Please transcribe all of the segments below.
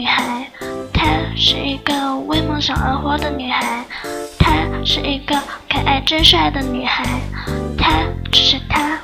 孩，她是一个为梦想而活的女孩，她是一个可爱真帅的女孩，她就是她，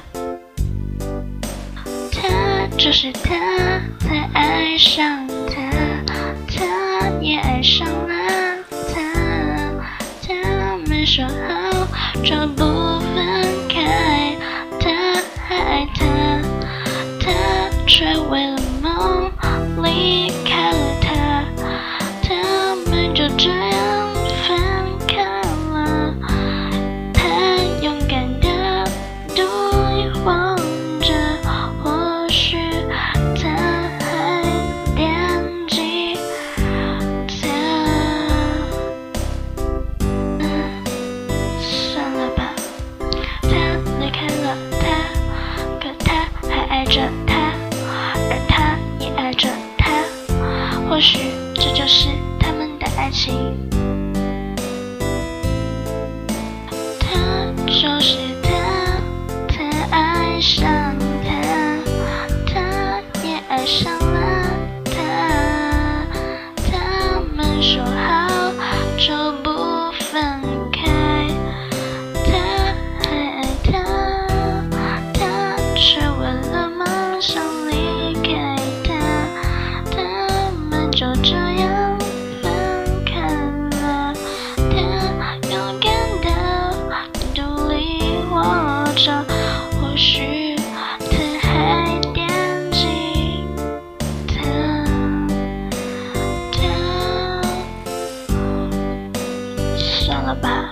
她就是她，才爱上她，她也爱上了她，他们说好就不分开，他还爱她，他却为了梦离开了他，他们就这样分开了。他勇敢的独立活着，或许他还惦记他。算了吧，他离开了他，可他还爱着他，而他也爱着他，或许这就是他们的爱情。他就是他，他爱上他，他也爱上了他，他们说好就不分开，他还爱他，他却为了梦想离开他，他们就这样分开了。他勇敢的独立活着，或许他还惦记他，算了吧。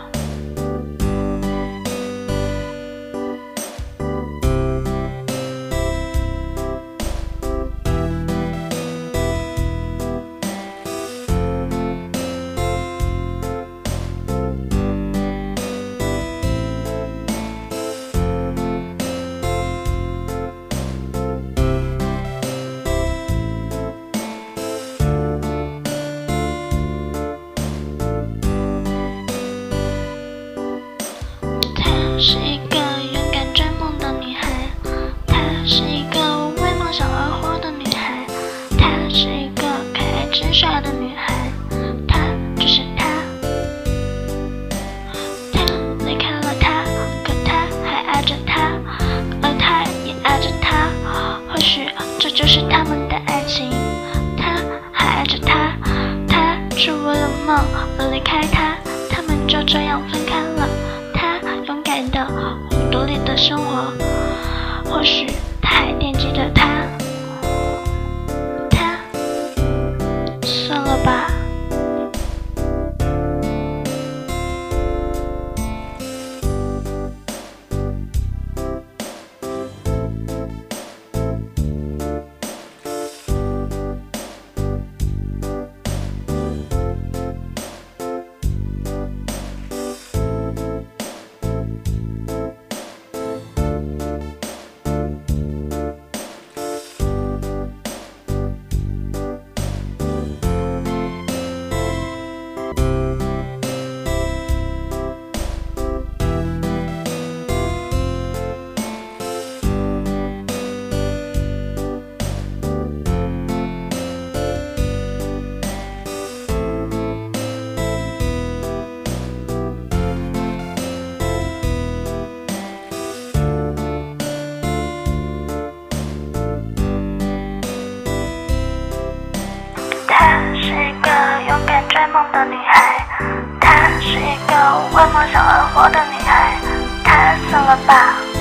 她是一个勇敢追梦的女孩，她是一个为梦想而活的女孩，她是一个可爱真帅的女孩，她就是她。她离开了他，可他还爱着她，而他也爱着她，或许这就是他们的爱情。他还爱着她，他却为了梦而离开他，他们就这样分开了。他勇敢的独立的生活，或许他还惦记着他，算了吧。她是一个勇敢追梦的女孩，她是一个为梦想而活的女孩，她算了吧。